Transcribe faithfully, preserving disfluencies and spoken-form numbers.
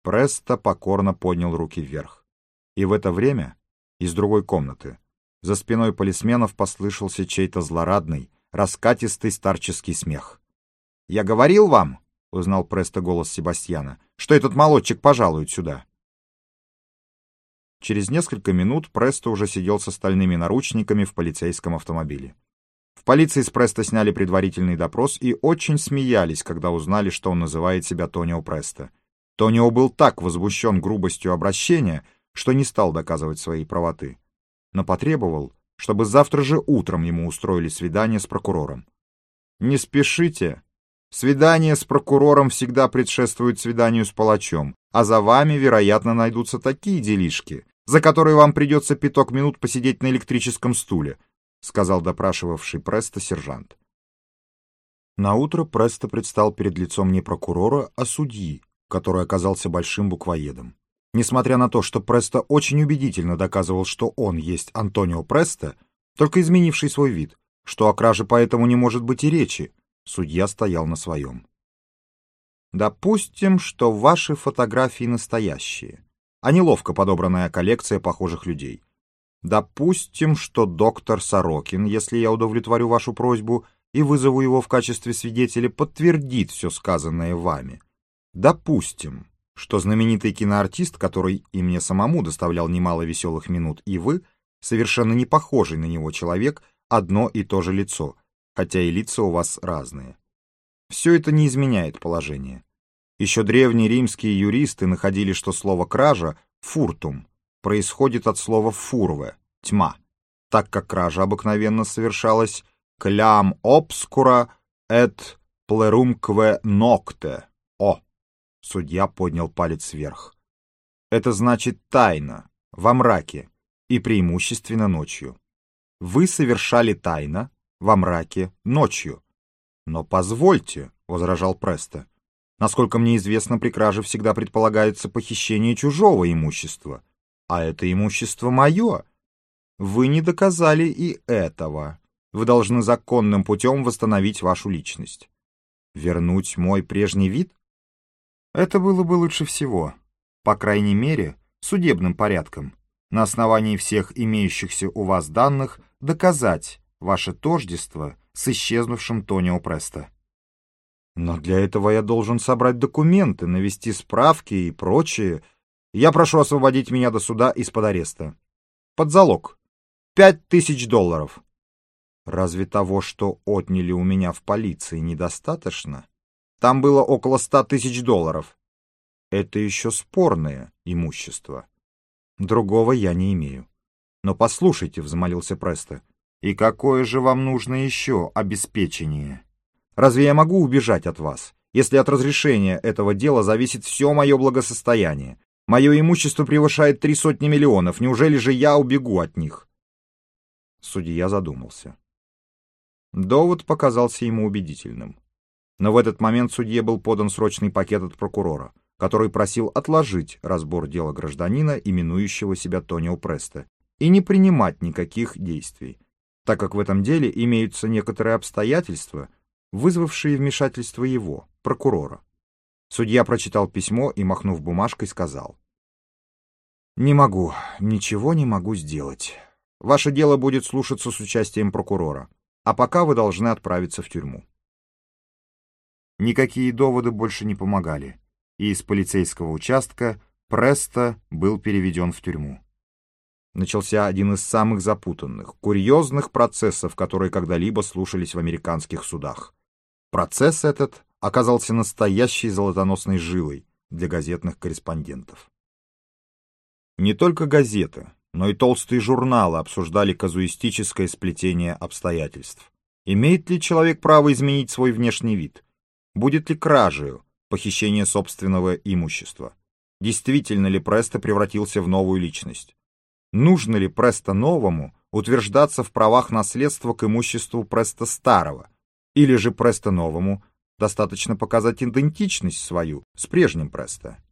Престо покорно поднял руки вверх. И в это время из другой комнаты за спиной полисменов послышался чей-то злорадный, раскатистый старческий смех. «Я говорил вам», — узнал Престо голос Себастьяна, — «что этот молодчик пожалует сюда». Через несколько минут Престо уже сидел с стальными наручниками в полицейском автомобиле. В полиции с Престо сняли предварительный допрос и очень смеялись, когда узнали, что он называет себя Тонио Престо. Тонио был так возмущен грубостью обращения, что не стал доказывать своей правоты, но потребовал, чтобы завтра же утром ему устроили свидание с прокурором. «Не спешите. Свидание с прокурором всегда предшествует свиданию с палачом, а за вами, вероятно, найдутся такие делишки, за которые вам придется пяток минут посидеть на электрическом стуле», — сказал допрашивавший Престо сержант. Наутро Престо предстал перед лицом не прокурора, а судьи, который оказался большим буквоедом. Несмотря на то, что Престо очень убедительно доказывал, что он есть Антонио Престо, только изменивший свой вид, что о краже поэтому не может быть и речи, судья стоял на своем. «Допустим, что ваши фотографии настоящие, а не ловко подобранная коллекция похожих людей. Допустим, что доктор Сорокин, если я удовлетворю вашу просьбу и вызову его в качестве свидетеля, подтвердит все сказанное вами. Допустим, что знаменитый киноартист, который и мне самому доставлял немало веселых минут, и вы, совершенно не похожий на него человек, одно и то же лицо, хотя и лица у вас разные. Все это не изменяет положение. Еще древние римские юристы находили, что слово «кража» «фуртум» происходит от слова «фурве» — «тьма», так как кража обыкновенно совершалась «клям обскура et plerumque nocte» — «о». Судья поднял палец вверх. Это значит тайно, во мраке и преимущественно ночью. Вы совершали тайно, во мраке, ночью. Но позвольте, — возражал Престо, — насколько мне известно, при краже всегда предполагается похищение чужого имущества, а это имущество мое. Вы не доказали и этого. Вы должны законным путем восстановить вашу личность. Вернуть мой прежний вид? Это было бы лучше всего, по крайней мере, судебным порядком, на основании всех имеющихся у вас данных, доказать ваше тождество с исчезнувшим Тонио Престо. Но для этого я должен собрать документы, навести справки и прочее. Я прошу освободить меня до суда из-под ареста. Под залог. Пять тысяч долларов. Разве того, что отняли у меня в полиции, недостаточно? Там было около ста тысяч долларов. Это еще спорное имущество. Другого я не имею. Но послушайте, — взмолился Престо, — и какое же вам нужно еще обеспечение? Разве я могу убежать от вас, если от разрешения этого дела зависит все мое благосостояние? Мое имущество превышает три сотни миллионов. Неужели же я убегу от них? Судья задумался. Довод показался ему убедительным. Но в этот момент судье был подан срочный пакет от прокурора, который просил отложить разбор дела гражданина, именующего себя Тонио Престо, и не принимать никаких действий, так как в этом деле имеются некоторые обстоятельства, вызвавшие вмешательство его, прокурора. Судья прочитал письмо и, махнув бумажкой, сказал: «Не могу, ничего не могу сделать. Ваше дело будет слушаться с участием прокурора, а пока вы должны отправиться в тюрьму». Никакие доводы больше не помогали, и из полицейского участка Престо был переведен в тюрьму. Начался один из самых запутанных, курьезных процессов, которые когда-либо слушались в американских судах. Процесс этот оказался настоящей золотоносной жилой для газетных корреспондентов. Не только газеты, но и толстые журналы обсуждали казуистическое сплетение обстоятельств. Имеет ли человек право изменить свой внешний вид? Будет ли кражею похищение собственного имущества? Действительно ли Престо превратился в новую личность? Нужно ли Престо новому утверждаться в правах наследства к имуществу Престо старого? Или же Престо новому достаточно показать идентичность свою с прежним Престо?